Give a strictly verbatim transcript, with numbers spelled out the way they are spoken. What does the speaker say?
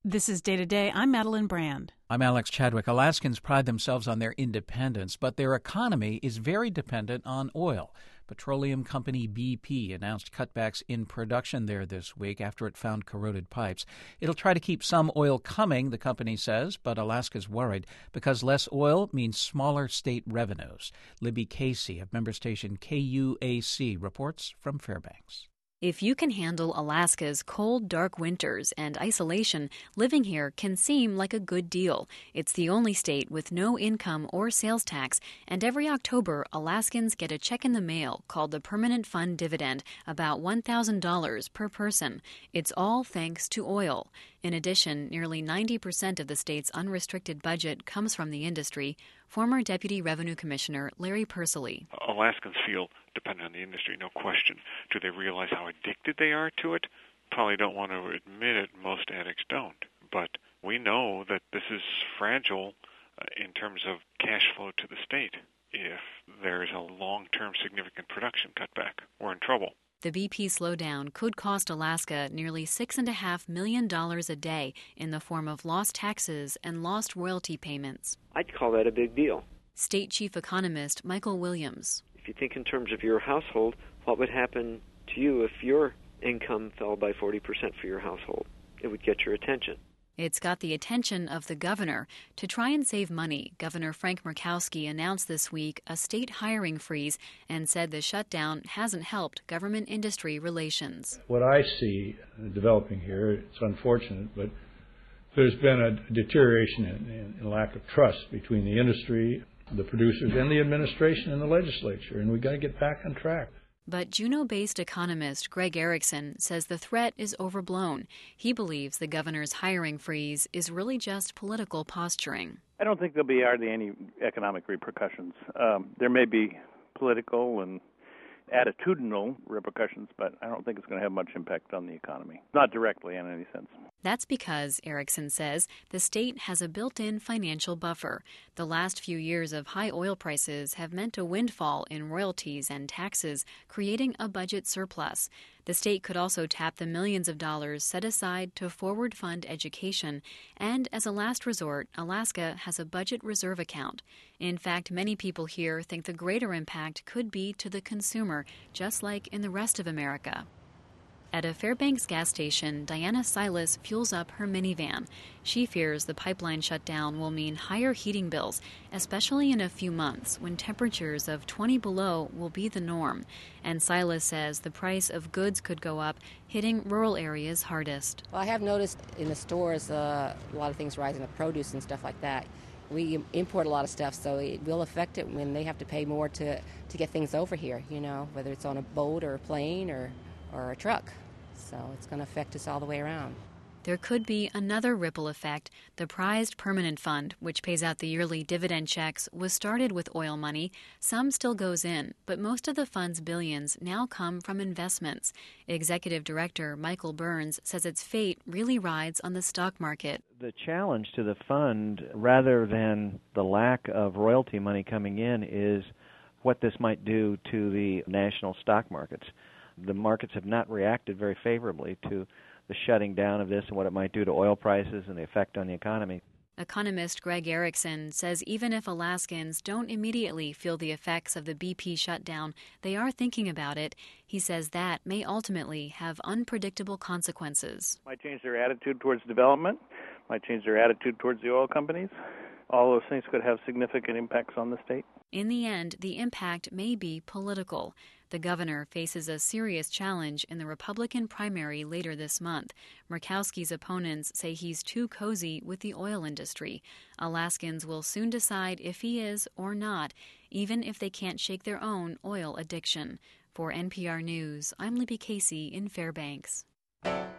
This is Day to Day. I'm Madeline Brand. I'm Alex Chadwick. Alaskans pride themselves on their independence, but their economy is very dependent on oil. Petroleum company B P announced cutbacks in production there this week after it found corroded pipes. It'll try to keep some oil coming, the company says, but Alaska's worried because less oil means smaller state revenues. Libby Casey of member station K U A C reports from Fairbanks. If you can handle Alaska's cold, dark winters and isolation, living here can seem like a good deal. It's the only state with no income or sales tax, and every October, Alaskans get a check in the mail called the Permanent Fund Dividend, about one thousand dollars per person. It's all thanks to oil. In addition, nearly ninety percent of the state's unrestricted budget comes from the industry. Former Deputy Revenue Commissioner Larry Persily. Alaskans feel dependent on the industry, no question. Do they realize how addicted they are to it? Probably don't want to admit it. Most addicts don't. But we know that this is fragile uh, in terms of cash flow to the state. If there's a long-term significant production cutback, we're in trouble. The B P slowdown could cost Alaska nearly six point five million dollars a day in the form of lost taxes and lost royalty payments. I'd call that a big deal. State Chief Economist Michael Williams. If you think in terms of your household, what would happen to you if your income fell by forty percent for your household? It would get your attention. It's got the attention of the governor. To try and save money, Governor Frank Murkowski announced this week a state hiring freeze and said the shutdown hasn't helped government-industry relations. What I see developing here, it's unfortunate, but there's been a deterioration in, in lack of trust between the industry, the producers, and the administration and the legislature, and we've got to get back on track. But Juneau-based economist Greg Erickson says the threat is overblown. He believes the governor's hiring freeze is really just political posturing. I don't think there'll be hardly any economic repercussions. Um, there may be political and attitudinal repercussions, but I don't think it's going to have much impact on the economy. Not directly in any sense. That's because, Erickson says, the state has a built-in financial buffer. The last few years of high oil prices have meant a windfall in royalties and taxes, creating a budget surplus. The state could also tap the millions of dollars set aside to forward fund education, and as a last resort, Alaska has a budget reserve account. In fact, many people here think the greater impact could be to the consumer, just like in the rest of America. At a Fairbanks gas station, Diana Silas fuels up her minivan. She fears the pipeline shutdown will mean higher heating bills, especially in a few months when temperatures of twenty below will be the norm. And Silas says the price of goods could go up, hitting rural areas hardest. Well, I have noticed in the stores uh, a lot of things rising, the produce and stuff like that. We import a lot of stuff, so it will affect it when they have to pay more to, to get things over here, you know, whether it's on a boat or a plane or, or a truck. So it's going to affect us all the way around. There could be another ripple effect. The prized permanent fund, which pays out the yearly dividend checks, was started with oil money. Some still goes in, but most of the fund's billions now come from investments. Executive Director Michael Burns says its fate really rides on the stock market. The challenge to the fund, rather than the lack of royalty money coming in, is what this might do to the national stock markets. The markets have not reacted very favorably to the shutting down of this and what it might do to oil prices and the effect on the economy. Economist Greg Erickson says even if Alaskans don't immediately feel the effects of the B P shutdown, they are thinking about it. He says that may ultimately have unpredictable consequences. Might change their attitude towards development, might change their attitude towards the oil companies. All those things could have significant impacts on the state. In the end, the impact may be political. The governor faces a serious challenge in the Republican primary later this month. Murkowski's opponents say he's too cozy with the oil industry. Alaskans will soon decide if he is or not, even if they can't shake their own oil addiction. For N P R News, I'm Libby Casey in Fairbanks.